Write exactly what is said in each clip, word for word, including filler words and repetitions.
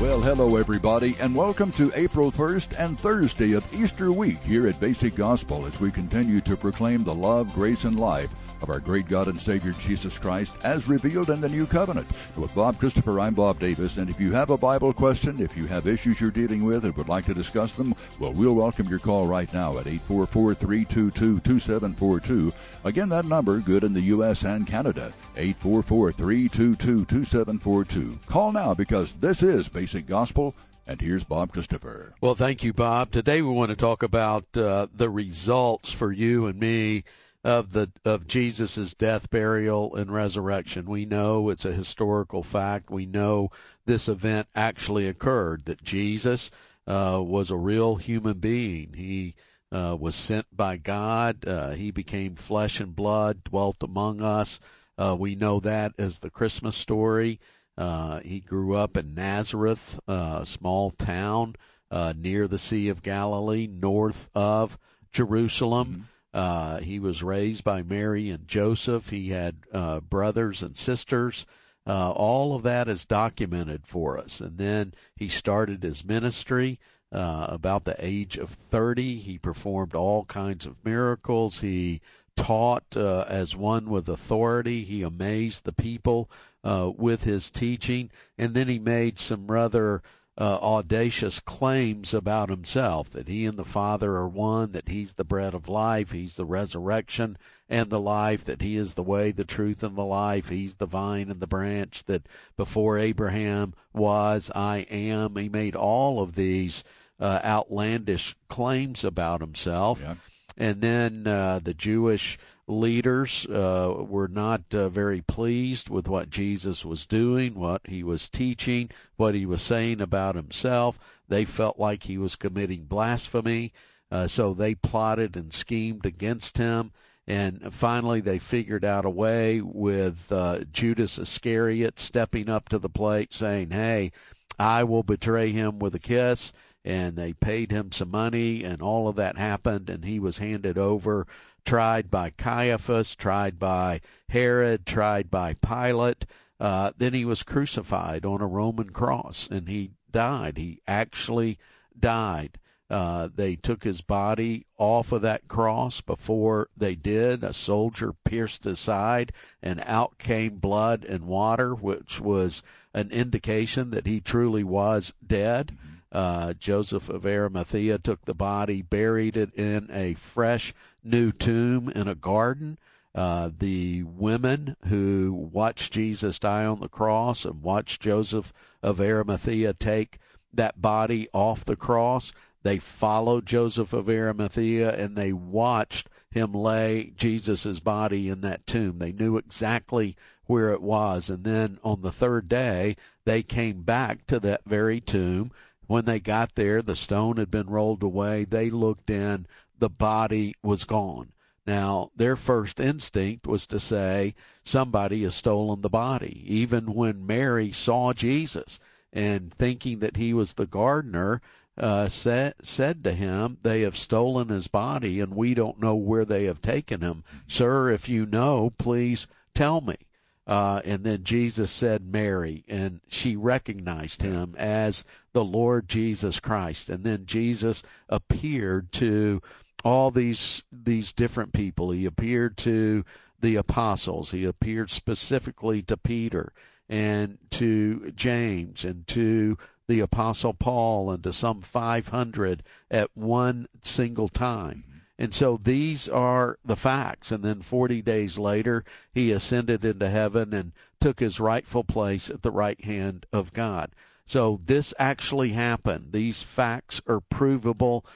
Well, hello, everybody, and welcome to April first and Thursday of Easter week here at Basic Gospel as we continue to proclaim the love, grace, and life of our great God and Savior Jesus Christ as revealed in the New Covenant. With Bob Christopher, I'm Bob Davis, and if you have a Bible question, if you have issues you're dealing with and would like to discuss them, well, we'll welcome your call right now at eight four four, three two two, two seven four two. Again, that number, good in the U S and Canada, eight four four, three two two, two seven four two. Call now because this is Basic Gospel. And here's Bob Christopher. Well, thank you, Bob. Today we want to talk about uh, the results for you and me of the of Jesus' death, burial, and resurrection. We know it's a historical fact. We know this event actually occurred, that Jesus uh, was a real human being. He uh, was sent by God. Uh, he became flesh and blood, dwelt among us. Uh, we know that as the Christmas story. Uh, he grew up in Nazareth, uh, a small town uh, near the Sea of Galilee, north of Jerusalem. Mm-hmm. Uh, he was raised by Mary and Joseph. He had uh, brothers and sisters. Uh, all of that is documented for us. And then he started his ministry uh, about the age of thirty. He performed all kinds of miracles. He taught uh, as one with authority. He amazed the people uh, with his teaching. And then he made some rather Uh, audacious claims about himself, that he and the Father are one, that he's the bread of life, he's the resurrection and the life, that he is the way, the truth, and the life, he's the vine and the branch, that before Abraham was, I am. He made all of these uh, outlandish claims about himself. Yeah. And then uh, the Jewish leaders uh, were not uh, very pleased with what Jesus was doing, what he was teaching, what he was saying about himself. They felt like he was committing blasphemy, uh, so they plotted and schemed against him. And finally they figured out a way with uh, Judas Iscariot stepping up to the plate saying, hey, I will betray him with a kiss. And they paid him some money, and all of that happened, and he was handed over, tried by Caiaphas, tried by Herod, tried by Pilate. Uh, then he was crucified on a Roman cross, and he died. He actually died. Uh, they took his body off of that cross. Before they did, a soldier pierced his side, and out came blood and water, which was an indication that he truly was dead. Uh, Joseph of Arimathea took the body, buried it in a fresh new tomb in a garden. Uh, the women who watched Jesus die on the cross and watched Joseph of Arimathea take that body off the cross, they followed Joseph of Arimathea and they watched him lay Jesus' body in that tomb. They knew exactly where it was. And then on the third day, they came back to that very tomb. When they got there, the stone had been rolled away. They looked in. The body was gone. Now, their first instinct was to say, somebody has stolen the body. Even when Mary saw Jesus and thinking that he was the gardener, uh, said, said to him, they have stolen his body, and we don't know where they have taken him. Sir, if you know, please tell me. Uh, and then Jesus said, Mary, and she recognized him as the Lord Jesus Christ. And then Jesus appeared to all these these different people. He appeared to the apostles. He appeared specifically to Peter and to James and to the Apostle Paul and to some five hundred at one single time. And so these are the facts. And then forty days later, he ascended into heaven and took his rightful place at the right hand of God. So this actually happened. These facts are provable,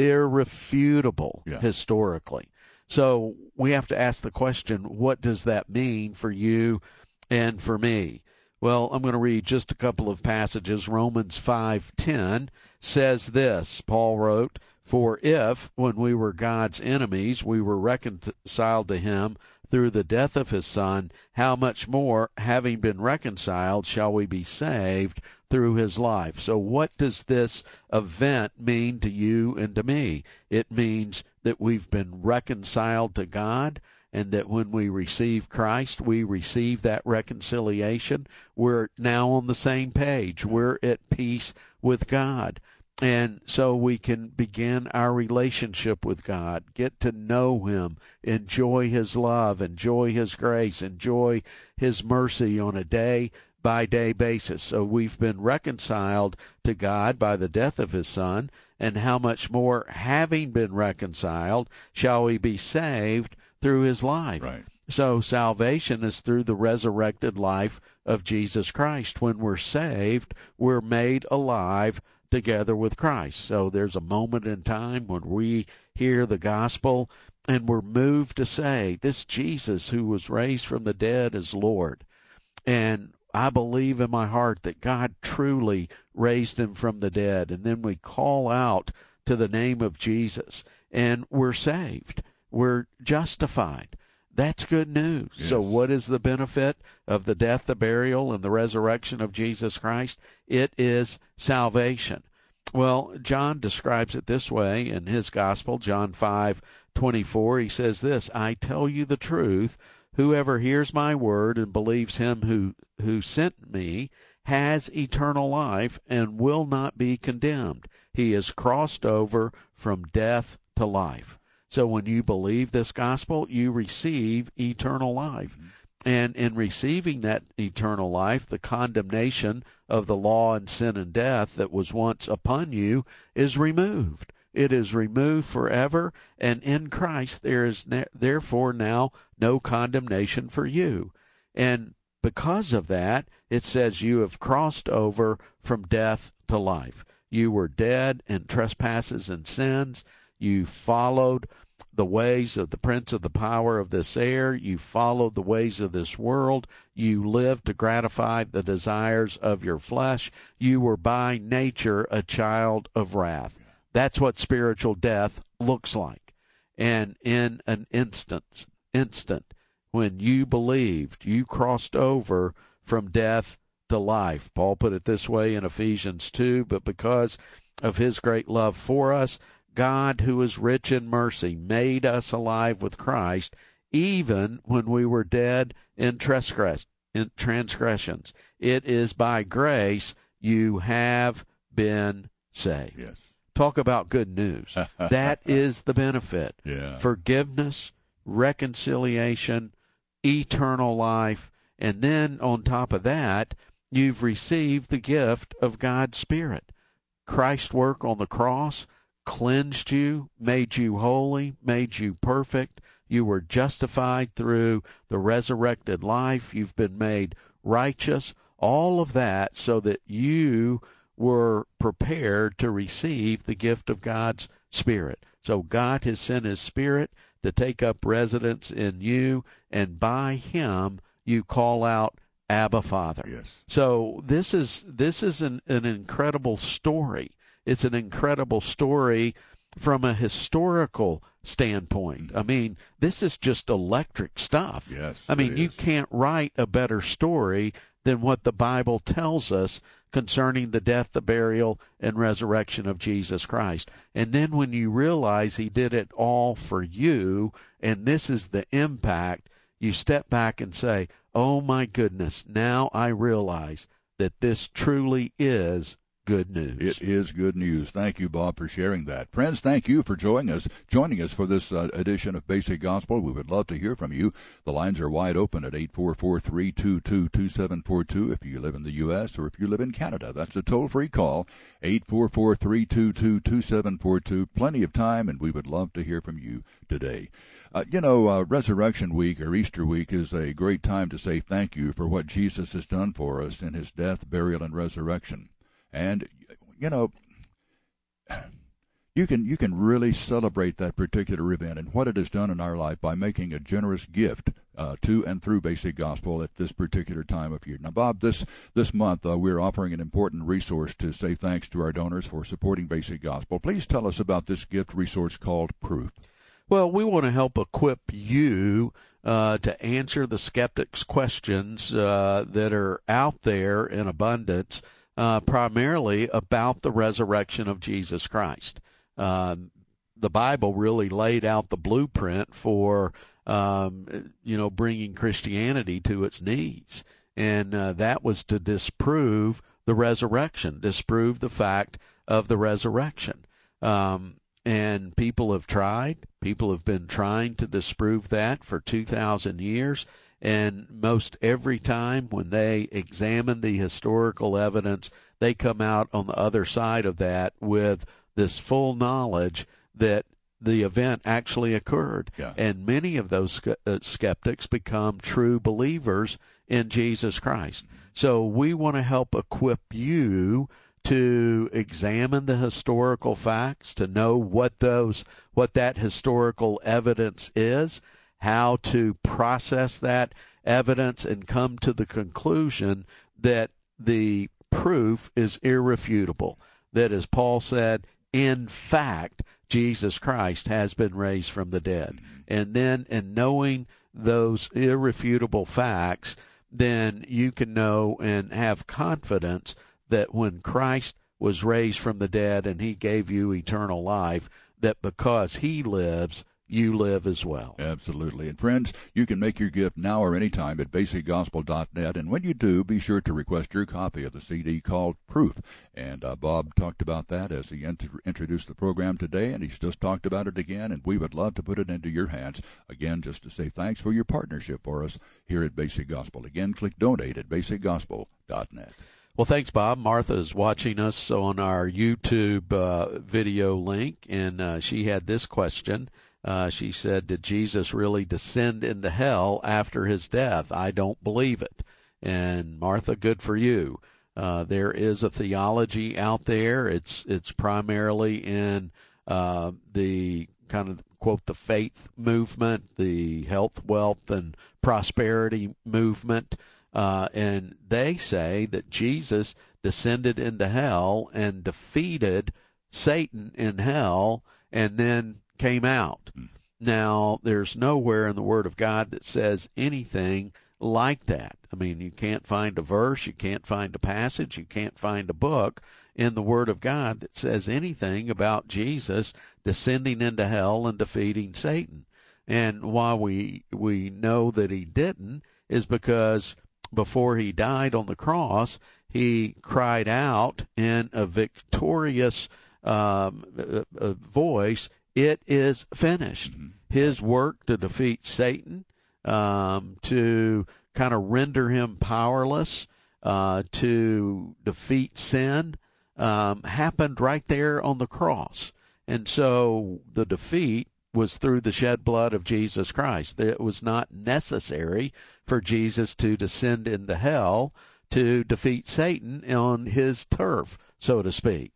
irrefutable, yeah, historically. So we have to ask the question, what does that mean for you and for me? Well, I'm going to read just a couple of passages. Romans five ten says this. Paul wrote, for if, when we were God's enemies, we were reconciled to him through the death of his Son, how much more, having been reconciled, shall we be saved through his life? So what does this event mean to you and to me? It means that we've been reconciled to God, and that when we receive Christ, we receive that reconciliation. We're now on the same page. We're at peace with God. And so we can begin our relationship with God, get to know Him, enjoy His love, enjoy His grace, enjoy His mercy on a day-by-day basis. So we've been reconciled to God by the death of His Son, and how much more, having been reconciled, shall we be saved through His life. Right. So salvation is through the resurrected life of Jesus Christ. When we're saved, we're made alive together with Christ. So there's a moment in time when we hear the gospel and we're moved to say, this Jesus who was raised from the dead is Lord. And I believe in my heart that God truly raised him from the dead. And then we call out to the name of Jesus and we're saved. We're justified. That's good news. Yes. So what is the benefit of the death, the burial, and the resurrection of Jesus Christ? It is salvation. Well, John describes it this way in his gospel, John five twenty-four. He says this, I tell you the truth, whoever hears my word and believes him who, who sent me has eternal life and will not be condemned. He is crossed over from death to life. So when you believe this gospel, you receive eternal life. Mm-hmm. And in receiving that eternal life, the condemnation of the law and sin and death that was once upon you is removed. It is removed forever, and in Christ there is ne- therefore now no condemnation for you. And because of that, it says you have crossed over from death to life. You were dead in trespasses and sins. You followed the ways of the prince of the power of this air. You followed the ways of this world. You lived to gratify the desires of your flesh. You were by nature a child of wrath. That's what spiritual death looks like. And in an instant, instant, when you believed, you crossed over from death to life. Paul put it this way in Ephesians two, but because of his great love for us, God, who is rich in mercy, made us alive with Christ, even when we were dead in transgress- in transgressions. It is by grace you have been saved. Yes. Talk about good news. That is the benefit. Yeah. Forgiveness, reconciliation, eternal life, and then on top of that, you've received the gift of God's Spirit. Christ's work on the cross cleansed you, made you holy, made you perfect. You were justified through the resurrected life. You've been made righteous. All of that so that you were prepared to receive the gift of God's Spirit. So God has sent His Spirit to take up residence in you, and by Him you call out, Abba, Father. Yes. So this is this is an, an incredible story. It's an incredible story from a historical standpoint. I mean, this is just electric stuff. Yes, I mean, it you is. can't write a better story than what the Bible tells us concerning the death, the burial, and resurrection of Jesus Christ. And then when you realize He did it all for you, and this is the impact, you step back and say, oh my goodness, now I realize that this truly is good news. It is good news. Thank you, Bob, for sharing that. Friends, thank you for joining us joining us for this uh, edition of Basic Gospel. We would love to hear from you. The lines are wide open at eight four four, three two two, two seven four two if you live in the U S or if you live in Canada. That's a toll-free call, eight four four, three two two, two seven four two. Plenty of time, and we would love to hear from you today. Uh, you know, uh, Resurrection Week or Easter Week is a great time to say thank you for what Jesus has done for us in His death, burial, and resurrection. And, you know, you can you can really celebrate that particular event and what it has done in our life by making a generous gift uh, to and through Basic Gospel at this particular time of year. Now, Bob, this, this month uh, we're offering an important resource to say thanks to our donors for supporting Basic Gospel. Please tell us about this gift resource called Proof. Well, we want to help equip you uh, to answer the skeptics' questions uh, that are out there in abundance, Uh, primarily about the resurrection of Jesus Christ. Um, the Bible really laid out the blueprint for um, you know, bringing Christianity to its knees. And uh, that was to disprove the resurrection, disprove the fact of the resurrection. Um, and people have tried. People have been trying to disprove that for two thousand years. And most every time when they examine the historical evidence, they come out on the other side of that with this full knowledge that the event actually occurred. Yeah. And many of those skeptics become true believers in Jesus Christ. So we want to help equip you to examine the historical facts, to know what those what that historical evidence is, how to process that evidence and come to the conclusion that the proof is irrefutable, that, as Paul said, in fact, Jesus Christ has been raised from the dead. And then in knowing those irrefutable facts, then you can know and have confidence that when Christ was raised from the dead and he gave you eternal life, that because he lives, you live as well. Absolutely. And friends, you can make your gift now or anytime at basic gospel dot net. And when you do, be sure to request your copy of the C D called Proof. And uh, Bob talked about that as he int- introduced the program today, and he's just talked about it again. And we would love to put it into your hands. Again, just to say thanks for your partnership for us here at Basic Gospel. Again, click donate at basic gospel dot net. Well, thanks, Bob. Martha is watching us on our YouTube uh, video link, and uh, she had this question. Uh, she said, did Jesus really descend into hell after his death? I don't believe it. And Martha, good for you. Uh, there is a theology out there. It's it's primarily in uh, the kind of, quote, the faith movement, the health, wealth, and prosperity movement. Uh, and they say that Jesus descended into hell and defeated Satan in hell and then came out. Mm. Now, there's nowhere in the Word of God that says anything like that. I mean, you can't find a verse, you can't find a passage, you can't find a book in the Word of God that says anything about Jesus descending into hell and defeating Satan. And why we we know that he didn't is because before he died on the cross, he cried out in a victorious um, a, a voice, "It is finished." Mm-hmm. His work to defeat Satan, um, to kind of render him powerless, uh, to defeat sin, um, happened right there on the cross. And so the defeat was through the shed blood of Jesus Christ. It was not necessary for Jesus to descend into hell to defeat Satan on his turf, so to speak.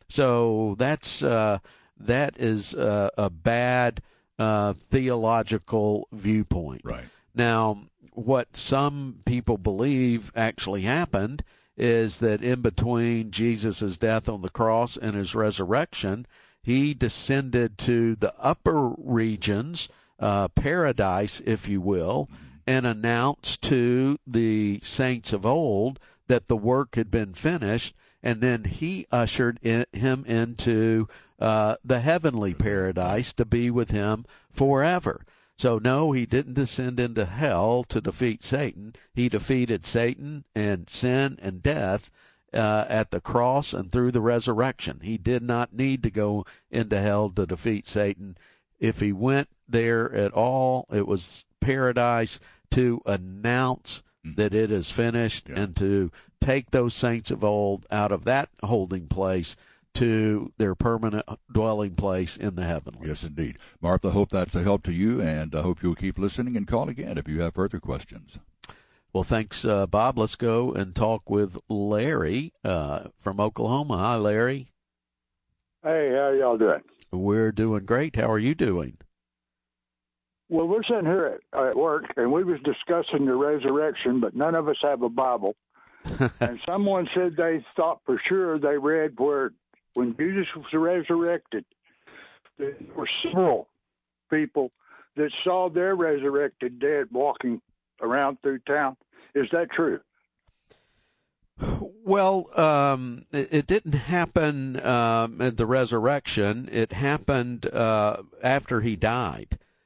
So that's uh, that is uh, a bad uh, theological viewpoint. Right. Now, what some people believe actually happened is that in between Jesus' death on the cross and his resurrection, he descended to the upper regions, uh, paradise, if you will, and announced to the saints of old that the work had been finished, and then he ushered in, him into uh, the heavenly paradise to be with him forever. So no, he didn't descend into hell to defeat Satan. He defeated Satan and sin and death uh, at the cross and through the resurrection. He did not need to go into hell to defeat Satan. If he went there at all, it was paradise to announce that it is finished, yeah, and to take those saints of old out of that holding place to their permanent dwelling place in the heavenlies. Yes, indeed. Martha, hope that's a help to you, and I hope you'll keep listening and call again if you have further questions. Well, thanks, uh, Bob. Let's go and talk with Larry uh, from Oklahoma. Hi, Larry. Hey, how are y'all doing? We're doing great. How are you doing? Well, we're sitting here at, at work, and we was discussing the resurrection, but none of us have a Bible. And someone said they thought for sure they read where when Jesus was resurrected, there were several people that saw their resurrected dead walking around through town. Is that true? Well, um, it, it didn't happen um, at the resurrection. It happened uh, after he died.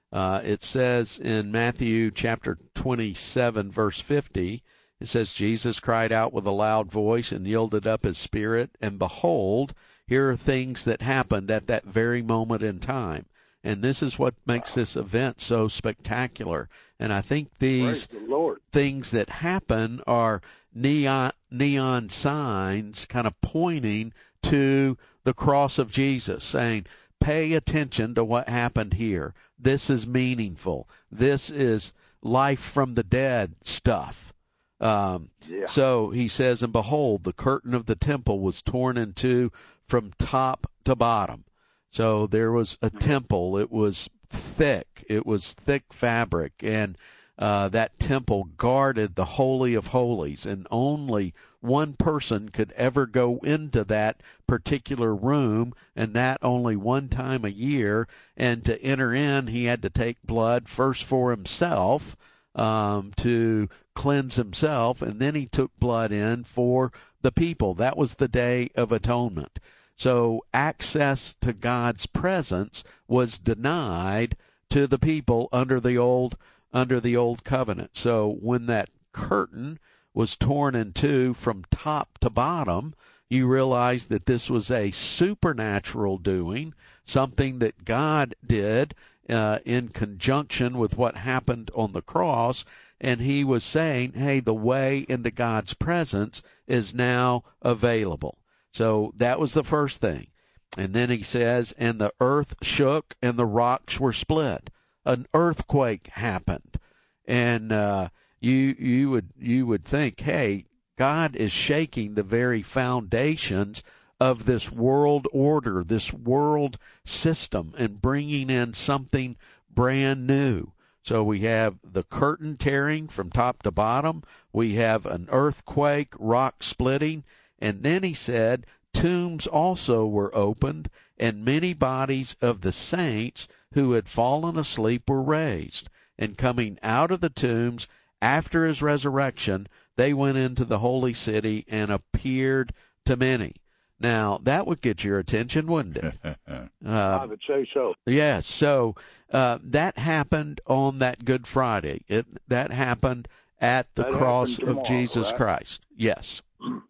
Uh, it says in Matthew chapter twenty-seven, verse fifty, it says, Jesus cried out with a loud voice and yielded up his spirit, and behold, here are things that happened at that very moment in time. And this is what makes this event so spectacular. And I think these the things that happen are neon, neon signs kind of pointing to the cross of Jesus, saying, pay attention to what happened here. This is meaningful. This is life from the dead stuff. Um, yeah. So he says, and behold, the curtain of the temple was torn in two from top to bottom. So there was a temple. It was thick. It was thick fabric, and uh, that temple guarded the Holy of Holies, and only one person could ever go into that particular room, and that only one time a year. And to enter in, he had to take blood first for himself um, to cleanse himself, and then he took blood in for the people. That was the Day of Atonement. So access to God's presence was denied to the people under the old under the old covenant. So when that curtain was torn in two from top to bottom, you realize that this was a supernatural doing, something that God did uh, in conjunction with what happened on the cross. And he was saying, hey, the way into God's presence is now available. So that was the first thing. And then he says, and the earth shook and the rocks were split. An earthquake happened. And uh, you you would you would think, hey, God is shaking the very foundations of this world order, this world system, and bringing in something brand new. So we have the curtain tearing from top to bottom. We have an earthquake, rock splitting. And then he said, tombs also were opened, and many bodies of the saints who had fallen asleep were raised. And coming out of the tombs after his resurrection, they went into the holy city and appeared to many. Now, that would get your attention, wouldn't it? uh, I would say so. Yes. So uh, that happened on that Good Friday. It, that happened at the that cross tomorrow, of Jesus right? Christ. Yes.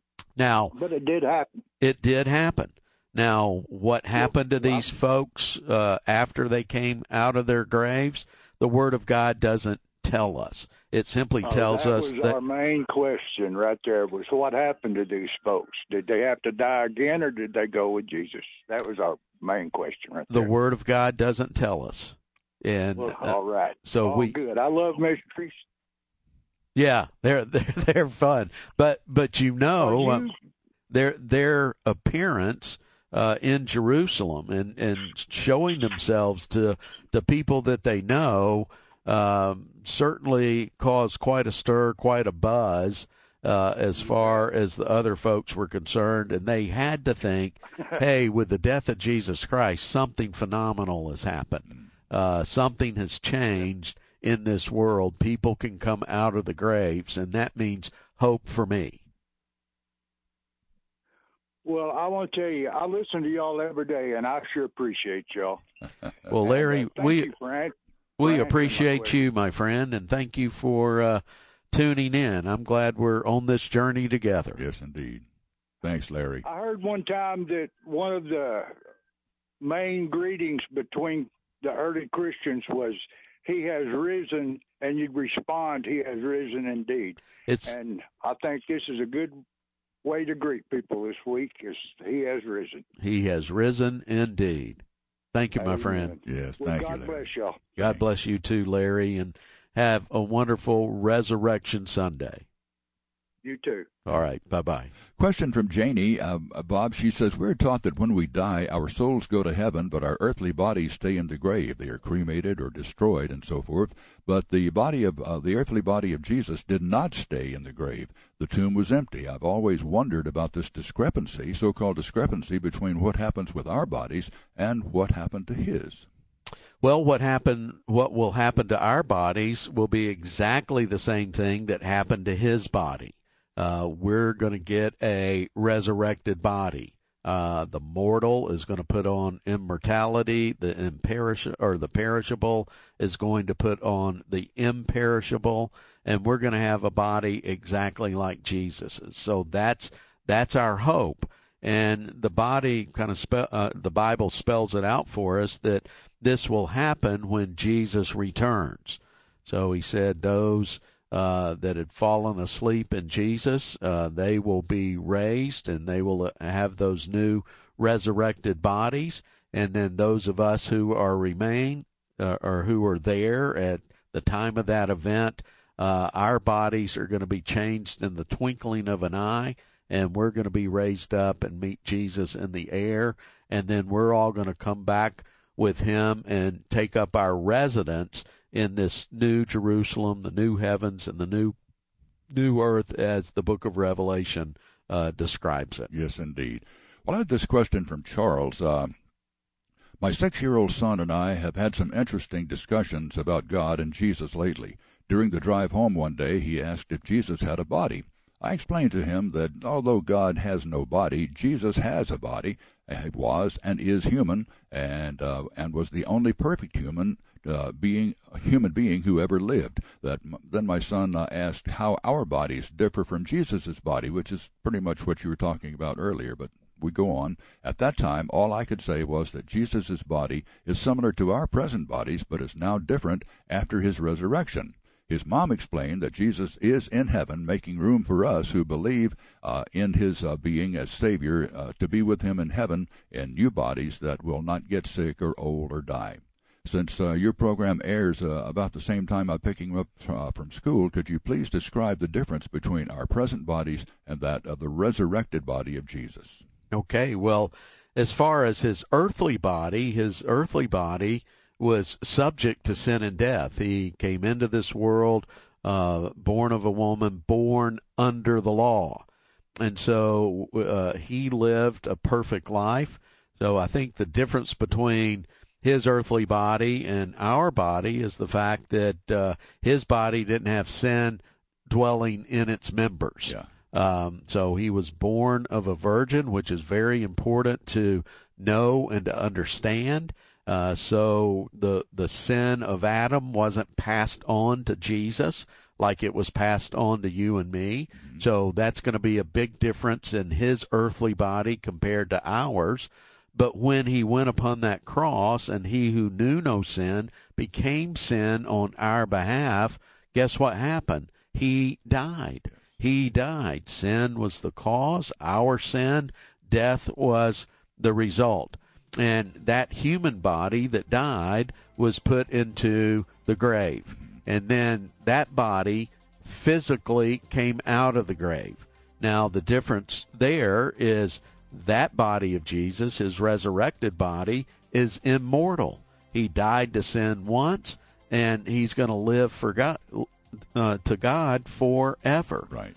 Now, but it did happen. It did happen. Now, what happened to these folks uh, after they came out of their graves? The Word of God doesn't tell us. It simply tells oh, that us was that our main question right there was what happened to these folks? Did they have to die again, or did they go with Jesus? That was our main question right the there. Word of God doesn't tell us. And well, uh, all right. So all we good. I love mysteries. Yeah, they're they're they're fun, but but you know you... um, their their appearance uh, in Jerusalem and, and showing themselves to to people that they know um, certainly caused quite a stir, quite a buzz uh, as far as the other folks were concerned, and they had to think, hey, with the death of Jesus Christ, something phenomenal has happened. Uh, something has changed in this world. People can come out of the graves, and that means hope for me. Well, I want to tell you, I listen to y'all every day, and I sure appreciate y'all. Well, Larry, and, uh, thank we you, Frank. we Frank, appreciate you, my friend, and thank you for uh, tuning in. I'm glad we're on this journey together. Yes, indeed. Thanks, Larry. I heard one time that one of the main greetings between the early Christians was, he has risen, and you'd respond, he has risen indeed. It's, and I think this is a good way to greet people this week, is he has risen. He has risen indeed. Thank you, my Amen. friend. Yes, well, thank God you, Larry. bless y'all. God bless you too, Larry, and have a wonderful Resurrection Sunday. You too. All right, bye-bye. Question from Janie. Uh, Bob, she says, we're taught that when we die, our souls go to heaven, but our earthly bodies stay in the grave. They are cremated or destroyed and so forth. But the body of uh, the earthly body of Jesus did not stay in the grave. The tomb was empty. I've always wondered about this discrepancy, so-called discrepancy, between what happens with our bodies and what happened to his. Well, what happened, what will happen to our bodies will be exactly the same thing that happened to his body. Uh, we're going to get a resurrected body. Uh, the mortal is going to put on immortality. The imperish or the perishable is going to put on the imperishable, and we're going to have a body exactly like Jesus's. So that's that's our hope. And the body kind of spe- uh, the Bible spells it out for us that this will happen when Jesus returns. So he said those Uh, that had fallen asleep in Jesus, uh, they will be raised, and they will have those new resurrected bodies. And then those of us who are remain, uh, or who are there at the time of that event, uh, our bodies are going to be changed in the twinkling of an eye, and we're going to be raised up and meet Jesus in the air. And then we're all going to come back with him and take up our residence in this new Jerusalem, the new heavens, and the new new earth, as the book of Revelation uh, describes it. Yes, indeed. Well, I had this question from Charles. Uh, my six-year-old son and I have had some interesting discussions about God and Jesus lately. During the drive home one day, he asked if Jesus had a body. I explained to him that although God has no body, Jesus has a body. He was and is human, and uh, and was the only perfect human uh, being human being who ever lived. That then my son uh, asked how our bodies differ from Jesus's body, which is pretty much what you were talking about earlier. But we go on. At that time, all I could say was that Jesus's body is similar to our present bodies, but is now different after his resurrection. His mom explained that Jesus is in heaven, making room for us who believe uh, in his uh, being as Savior uh, to be with him in heaven in new bodies that will not get sick or old or die. Since uh, your program airs uh, about the same time I'm picking up uh, from school, could you please describe the difference between our present bodies and that of the resurrected body of Jesus? Okay, well, as far as his earthly body, his earthly body was subject to sin and death. He came into this world uh, born of a woman, born under the law. And so uh, he lived a perfect life. So I think the difference between his earthly body and our body is the fact that uh, his body didn't have sin dwelling in its members. Yeah. Um, so he was born of a virgin, which is very important to know and to understand. Uh, so the the sin of Adam wasn't passed on to Jesus like it was passed on to you and me. Mm-hmm. So that's going to be a big difference in his earthly body compared to ours. But when he went upon that cross and he who knew no sin became sin on our behalf, guess what happened? He died. He died. Sin was the cause, our sin. Death was the result. And that human body that died was put into the grave. And then that body physically came out of the grave. Now, the difference there is that body of Jesus, his resurrected body, is immortal. He died to sin once, and he's going to live for God, uh, to God forever. Right.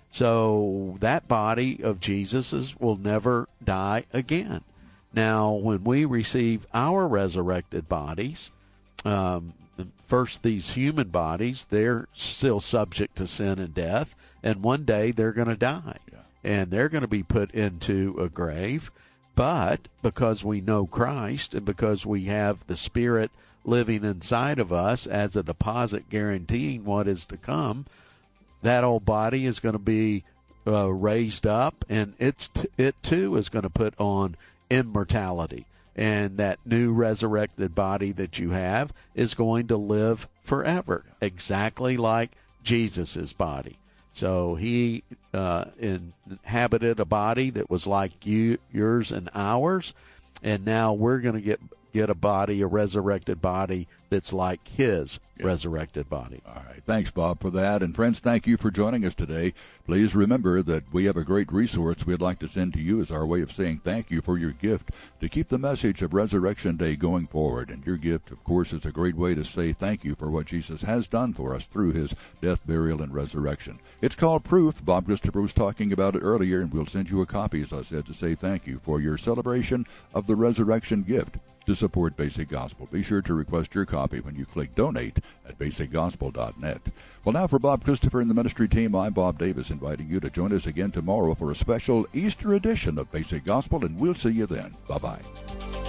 So that body of Jesus's will never die again. Now, when we receive our resurrected bodies, um, first these human bodies, they're still subject to sin and death, and one day they're going to die, yeah. and they're going to be put into a grave. But because we know Christ and because we have the Spirit living inside of us as a deposit guaranteeing what is to come, that old body is going to be uh, raised up, and it's t- it too is going to put on immortality, and that new resurrected body that you have is going to live forever, exactly like Jesus's body. So he uh, inhabited a body that was like you, yours, and ours, and now we're going to get get a body, a resurrected body that's like his yeah. resurrected body. All right. Thanks, Bob, for that. And friends, thank you for joining us today. Please remember that we have a great resource we'd like to send to you as our way of saying thank you for your gift to keep the message of Resurrection Day going forward. And your gift, of course, is a great way to say thank you for what Jesus has done for us through his death, burial, and resurrection. It's called Proof. Bob Christopher was talking about it earlier, and we'll send you a copy, as I said, to say thank you for your celebration of the resurrection gift. to support Basic Gospel. Be sure to request your copy when you click donate at basic gospel dot net. Well, now for Bob Christopher and the ministry team, I'm Bob Davis, inviting you to join us again tomorrow for a special Easter edition of Basic Gospel, and we'll see you then. Bye-bye.